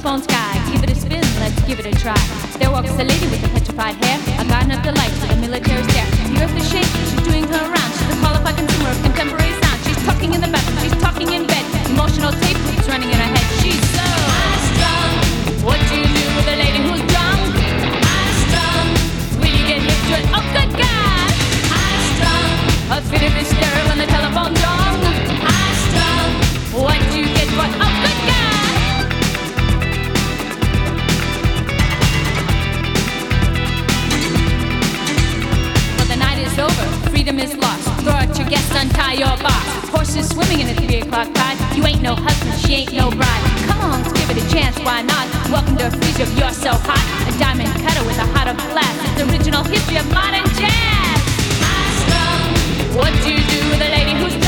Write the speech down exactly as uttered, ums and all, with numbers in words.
telephone sky. Give it a spin, let's give it a try. There walks a lady with a petrified hair, a garden of delights with a military stare. The earth is shaking, she's doing her rounds. She's a qualified consumer of contemporary sound. She's talking in the bathroom, she's talking in bed. Emotional tape loops running in her head. She's so high-strung. What do you do with a lady who's drunk? High-strung. Will you get hit to it? Oh, good God! High-strung. A fit of hysteria when the telephone's wrong. High-strung. What do you get for? Oh, good God! But the night is over. Freedom is lost. Throw out your guests, untie your box. Horses swimming in a three o'clock tide. You ain't no husband, she ain't no bride. Come on, let's give it a chance, why not? Welcome to a freezer, you're so hot. A diamond cutter with a heart of glass. It's the original history of modern jazz. High strung. What do you do with a lady who's